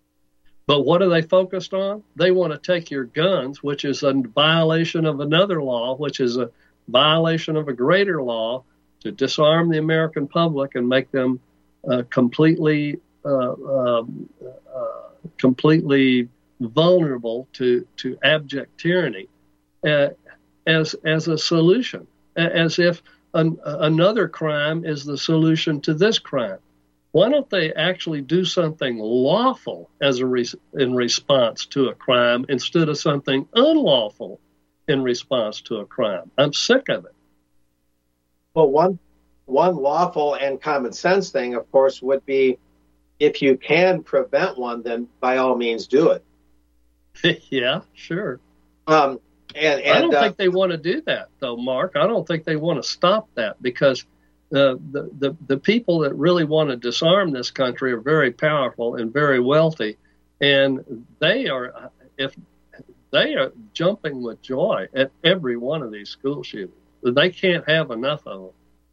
But what are they focused on? They want to take your guns, which is a violation of another law, which is a violation of a greater law, to disarm the American public and make them uh, completely, uh, um, uh, completely vulnerable to to abject tyranny, uh, as as a solution, as if an, another crime is the solution to this crime. Why don't they actually do something lawful as a re- in response to a crime instead of something unlawful in response to a crime? I'm sick of it. Well, one one lawful and common sense thing, of course, would be if you can prevent one, then by all means do it. Yeah, sure. Um, and, and I don't uh, think they want to do that, though, Mark. I don't think they want to stop that because the, the, the, the people that really want to disarm this country are very powerful and very wealthy. And they are, if they are jumping with joy at every one of these school shootings. They can't have enough of them.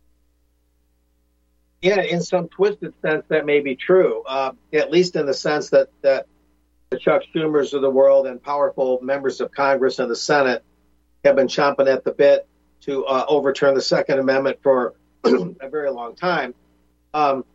Yeah, in some twisted sense, that may be true, uh, at least in the sense that, that the Chuck Schumers of the world and powerful members of Congress and the Senate have been chomping at the bit to uh, overturn the Second Amendment for a very long time. Um,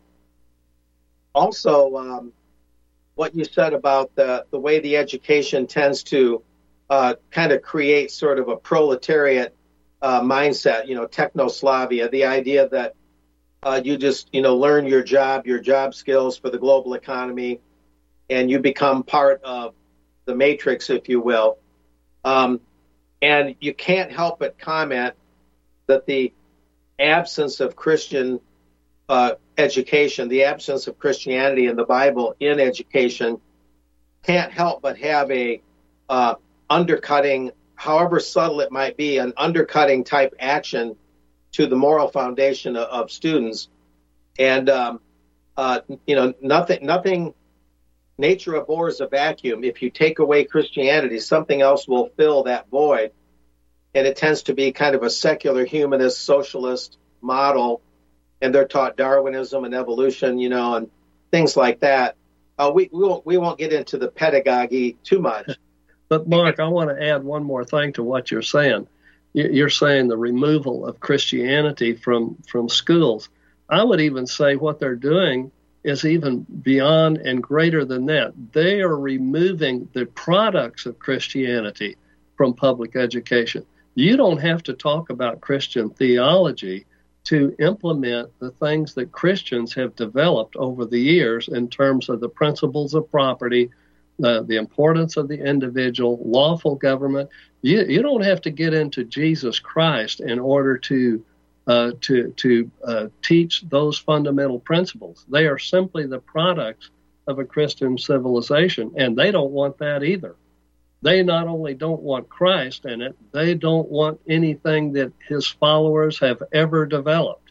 also, um, what you said about the, the way the education tends to uh, kind of create sort of a proletariat uh, mindset, you know, technoslavia, the idea that uh, you just, you know, learn your job, your job skills for the global economy, and you become part of the matrix, if you will. Um, and you can't help but comment that the absence of Christian uh, education, the absence of Christianity in the Bible in education, can't help but have a uh, undercutting, however subtle it might be, an undercutting type action to the moral foundation of, of students. And, um, uh, you know, nothing, nothing, nature abhors a vacuum. If you take away Christianity, something else will fill that void. And it tends to be kind of a secular humanist socialist model. And they're taught Darwinism and evolution, you know, and things like that. Uh, we, we won't, we won't get into the pedagogy too much. But Mark, I want to add one more thing to what you're saying. You're saying the removal of Christianity from, from schools. I would even say what they're doing is even beyond and greater than that. They are removing the products of Christianity from public education. You don't have to talk about Christian theology to implement the things that Christians have developed over the years in terms of the principles of property, uh, the importance of the individual, lawful government. You, you don't have to get into Jesus Christ in order to uh, to to uh, teach those fundamental principles. They are simply the products of a Christian civilization, and they don't want that either. They not only don't want Christ in it, they don't want anything that his followers have ever developed.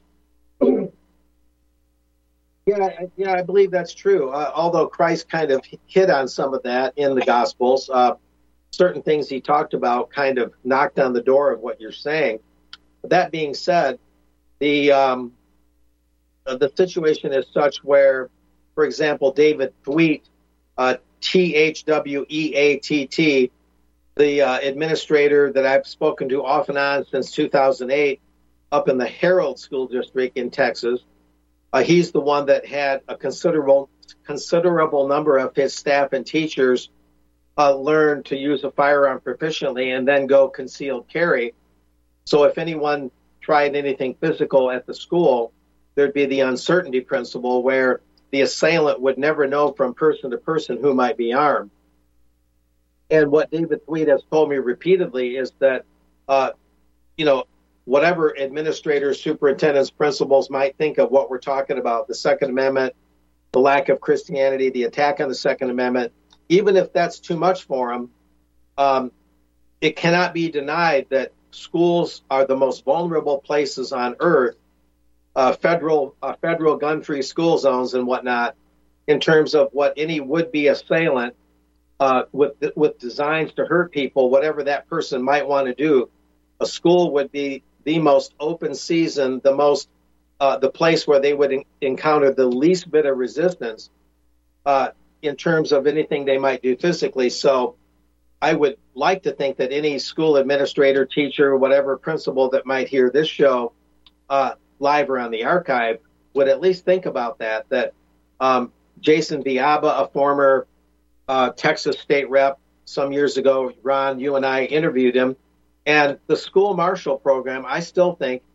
Yeah, yeah, I believe that's true. Uh, although Christ kind of hit on some of that in the Gospels, uh, certain things he talked about kind of knocked on the door of what you're saying. But that being said, the um, the situation is such where, for example, David Thweatt, uh, T H W E A T T, the uh, administrator that I've spoken to off and on since two thousand eight up in the Herald School District in Texas, uh, he's the one that had a considerable considerable number of his staff and teachers uh, learn to use a firearm proficiently and then go concealed carry. So if anyone tried anything physical at the school, there'd be the uncertainty principle where the assailant would never know from person to person who might be armed. And what David Thweatt has told me repeatedly is that, uh, you know, whatever administrators, superintendents, principals might think of what we're talking about, the Second Amendment, the lack of Christianity, the attack on the Second Amendment, even if that's too much for them, um, it cannot be denied that schools are the most vulnerable places on earth, uh, federal uh, federal gun-free school zones and whatnot, in terms of what any would-be assailant uh, with with designs to hurt people, whatever that person might want to do, a school would be the most open season, the most uh, the place where they would en- encounter the least bit of resistance uh, in terms of anything they might do physically. So I would like to think that any school administrator, teacher, whatever principal that might hear this show uh, live or on the archive would at least think about that, that um, Jason Viaba, a former uh, Texas state rep some years ago, Ron, you and I interviewed him, and the school marshal program, I still think,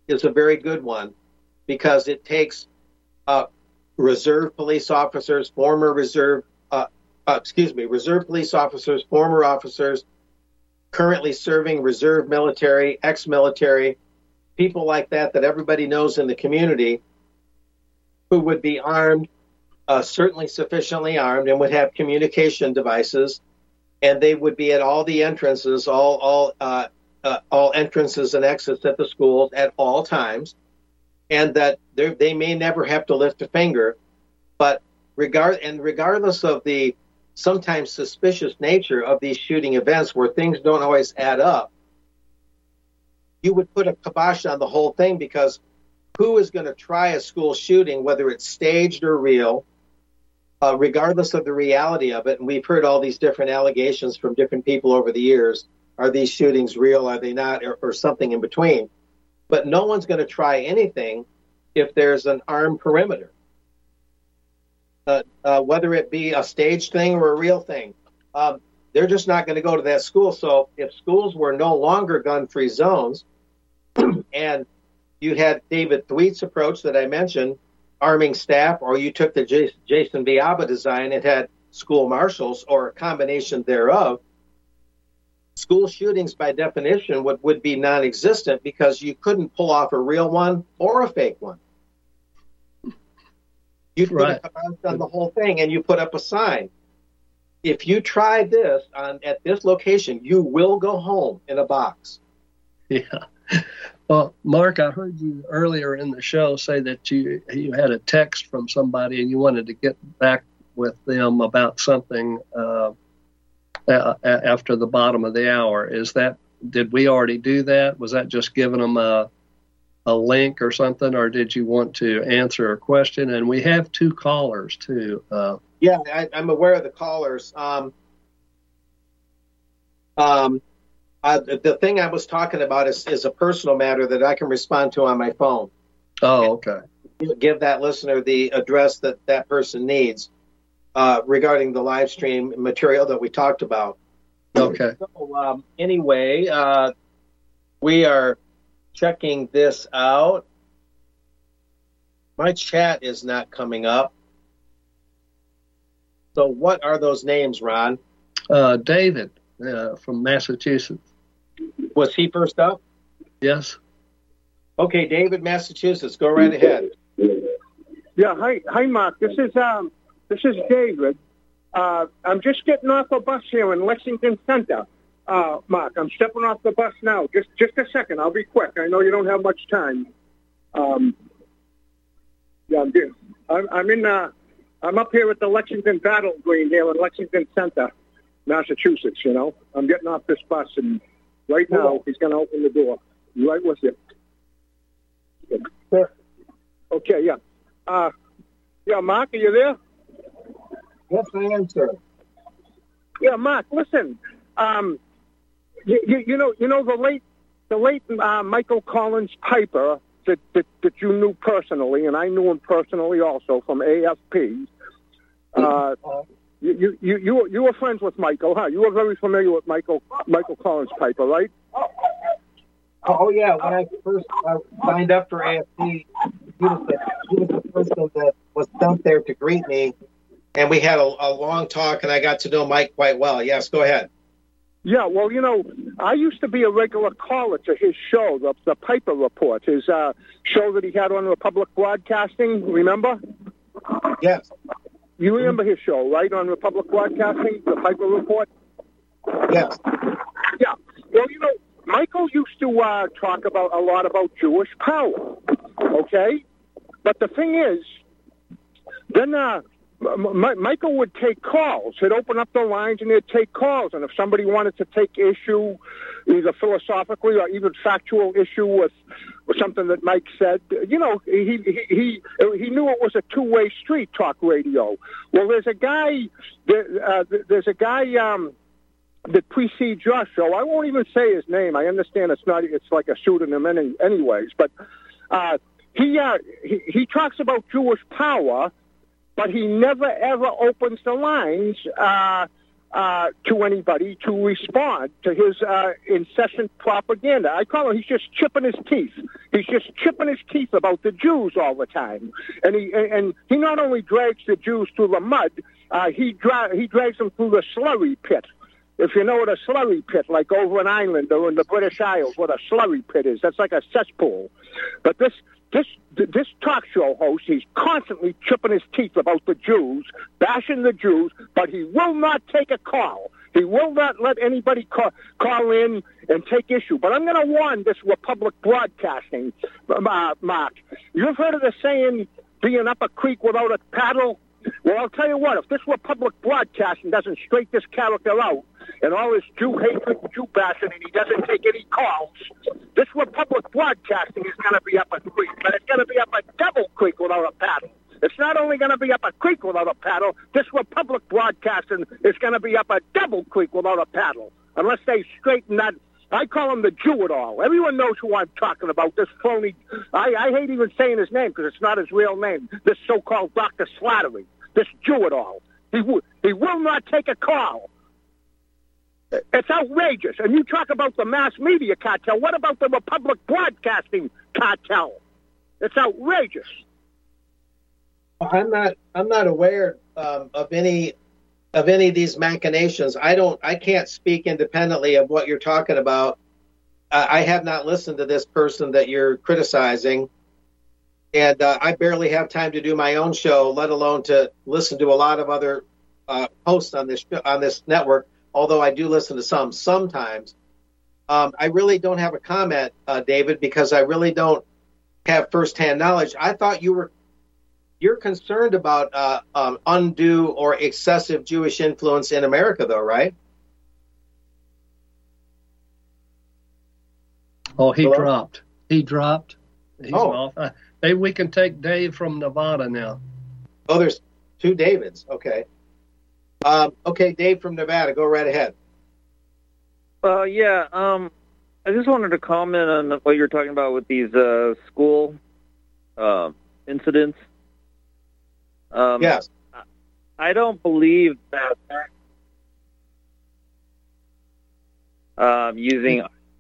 is a very good one because it takes uh, reserve police officers, former reserve, uh, uh, excuse me, reserve police officers, former officers, currently serving reserve military, ex-military, people like that that everybody knows in the community who would be armed, uh, certainly sufficiently armed, and would have communication devices, and they would be at all the entrances, all all uh, uh, all entrances and exits at the schools at all times, and that they may never have to lift a finger, but regard and regardless of the sometimes suspicious nature of these shooting events where things don't always add up, you would put a kibosh on the whole thing because who is going to try a school shooting, whether it's staged or real, uh, regardless of the reality of it? And we've heard all these different allegations from different people over the years. Are these shootings real? Are they not? Or, or something in between. But no one's going to try anything if there's an armed perimeter. Uh, uh, whether it be a staged thing or a real thing. Um, they're just not going to go to that school. So if schools were no longer gun-free zones, and you had David Thweet's approach that I mentioned, arming staff, or you took the J- Jason Biaba design and had school marshals or a combination thereof, school shootings by definition would, would be non-existent because you couldn't pull off a real one or a fake one. You put right. a kibosh on the whole thing, and you put up a sign. If you try this on at this location, you will go home in a box. Yeah. Well, Mark, I heard you earlier in the show say that you you had a text from somebody and you wanted to get back with them about something uh, a- after the bottom of the hour. Is that did we already do that? Was that just giving them a a link or something, or did you want to answer a question? And we have two callers too. Uh, yeah, I, I'm aware of the callers. Um, um, uh, the thing I was talking about is, is a personal matter that I can respond to on my phone. Oh, okay. Give that listener the address that that person needs uh, regarding the live stream material that we talked about. Okay. So, um, anyway, uh, we are checking this out. My chat is not coming up. So what are those names, Ron? Uh, David uh, from Massachusetts. Was he first up? Yes. Okay, David, Massachusetts. Go right ahead. Yeah, hi, hi, Mark. This is um, this is David. Uh, I'm just getting off a bus here in Lexington Center. Uh, Mark, I'm stepping off the bus now. Just just a second. I'll be quick. I know you don't have much time. Um, yeah, I'm, here. I'm, I'm in. Uh, I'm up here at the Lexington Battle Green here in Lexington Center, Massachusetts. You know, I'm getting off this bus, and right now he's going to open the door. Right with you. Sure. Okay. Yeah. Uh, yeah, Mark, are you there? Yes, I am, sir. Yeah, Mark. Listen. Um, You, you, you know, you know the late, the late uh, Michael Collins Piper that, that that you knew personally, and I knew him personally also from A F P. Uh, you, you, you, were, you were friends with Michael, huh? You were very familiar with Michael Michael Collins Piper, right? Oh yeah, when I first uh, signed up for A F P, he was the he was the person that was sent there to greet me, and we had a, a long talk, and I got to know Mike quite well. Yes, go ahead. Yeah, well, you know, I used to be a regular caller to his show, the, the Piper Report, his uh, show that he had on Republic Broadcasting, remember? Yes. You remember his show, right, on Republic Broadcasting, the Piper Report? Yes. Yeah. Well, you know, Michael used to uh, talk about a lot about Jewish power, okay? But the thing is, then... Uh, M- Michael would take calls. He'd open up the lines and he'd take calls. And if somebody wanted to take issue, either philosophically or even factual issue with, with something that Mike said, you know, he, he he he knew it was a two-way street, talk radio. Well, there's a guy, there, uh, there's a guy um, that precedes your show. I won't even say his name. I understand it's not. It's like a pseudonym, any, anyways. But uh, he, uh, he he talks about Jewish power. But he never, ever opens the lines uh, uh, to anybody to respond to his uh, incessant propaganda. I call him, he's just chipping his teeth. He's just chipping his teeth about the Jews all the time. And he and he not only drags the Jews through the mud, uh, he, dra- he drags them through the slurry pit. If you know what a slurry pit, like over in Ireland or in the British Isles, what a slurry pit is, that's like a cesspool. But this this this talk show host, he's constantly chipping his teeth about the Jews, bashing the Jews, but he will not take a call. He will not let anybody call, call in and take issue. But I'm going to warn this Republic Broadcasting, uh, Mark. You've heard of the saying, being up a creek without a paddle? Well, I'll tell you what, if this Republic Broadcasting doesn't straighten this character out, and all this Jew hatred and Jew bashing, and he doesn't take any calls, this Republic Broadcasting is going to be up a creek, but it's going to be up a double creek without a paddle. It's not only going to be up a creek without a paddle, this Republic Broadcasting is going to be up a double creek without a paddle, unless they straighten that. I call him the Jew-it-all. Everyone knows who I'm talking about, this phony. I, I hate even saying his name because it's not his real name, this so-called Doctor Slattery, this Jew-it-all. He, w- he will not take a call. It's outrageous. And you talk about the mass media cartel. What about the Republic Broadcasting cartel? It's outrageous. I'm not. I'm not aware um, of any of any of these machinations. I don't. I can't speak independently of what you're talking about. Uh, I have not listened to this person that you're criticizing, and uh, I barely have time to do my own show, let alone to listen to a lot of other uh, hosts on this on this network. Although I do listen to some sometimes. Um, I really don't have a comment, uh, David, because I really don't have firsthand knowledge. I thought you were you're concerned about uh, um, undue or excessive Jewish influence in America, though, right? Oh, he Hello? dropped. He dropped. He's Oh. off. Uh, maybe we can take Dave from Nevada now. Oh, there's two Davids. Okay. Um, okay, Dave from Nevada, go right ahead. Uh, yeah, um, I just wanted to comment on what you're talking about with these uh, school uh, incidents. Um, yes. I don't believe that um, using...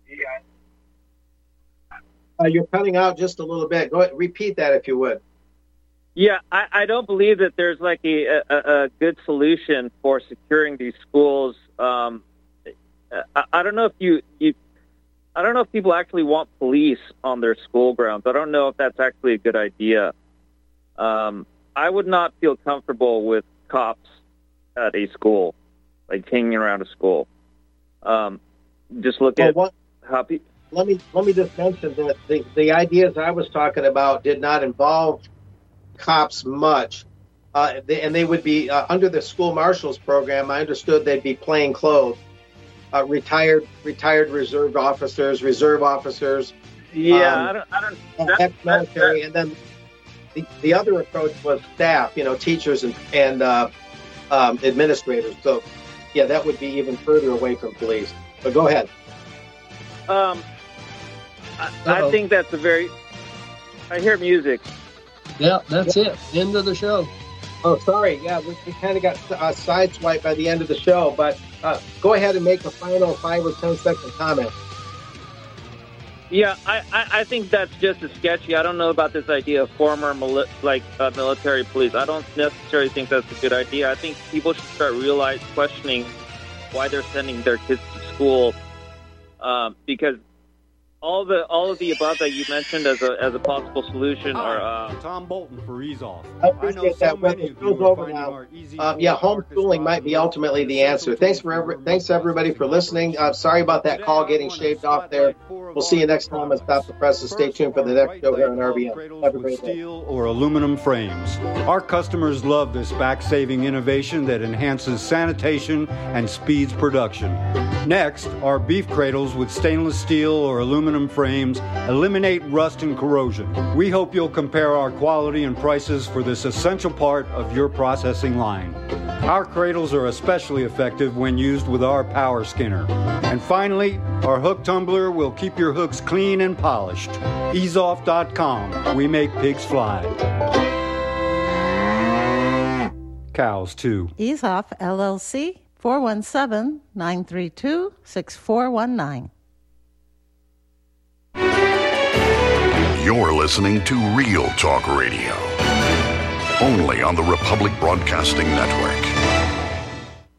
Uh, you're cutting out just a little bit. Go ahead, repeat that if you would. Yeah, I, I don't believe that there's like a, a, a good solution for securing these schools. Um, I, I don't know if you, you, I don't know if people actually want police on their school grounds. I don't know if that's actually a good idea. Um, I would not feel comfortable with cops at a school, like hanging around a school. Um, just look Well, at what- how people. Let me let me just mention that the, the ideas I was talking about did not involve cops much, uh, they, and they would be uh, under the school marshals program. I understood they'd be plain clothes, uh, retired retired reserve officers, reserve officers. Yeah, um, I don't. I don't that, ex-military, and then the, the other approach was staff, you know, teachers and and uh, um, administrators. So, yeah, that would be even further away from police. But go ahead. Um, I, I think that's a very. I hear music. Yeah, that's it. End of the show. Oh, sorry. Yeah, we, we kind of got uh, sideswiped by the end of the show, but uh, go ahead and make a final five or ten second comment. Yeah, I, I, I think that's just as sketchy. I don't know about this idea of former mili- like uh, military police. I don't necessarily think that's a good idea. I think people should start realize questioning why they're sending their kids to school, um, because all the all of the above that you mentioned as a as a possible solution are. Uh, Tom Bolton for Ease Off. I appreciate that. Well, it goes over now. Um, yeah, homeschooling might be ultimately the answer. Thanks for every, thanks everybody for listening. Uh, sorry about that call getting shaved off there. We'll see you next time on Stop the Presses. Stay tuned for the next show here on R B N. Have a great day. Steel or aluminum frames. Our customers love this back-saving innovation that enhances sanitation and speeds production. Next, our beef cradles with stainless steel or aluminum frames eliminate rust and corrosion. We hope you'll compare our quality and prices for this essential part of your processing line. Our cradles are especially effective when used with our power skinner. And finally, our hook tumbler will keep your hooks clean and polished. ease off dot com. We make pigs fly. Cows, too. Ease Off, L L C, four one seven, nine three two, six four one nine. You're listening to Real Talk Radio, only on the Republic Broadcasting Network.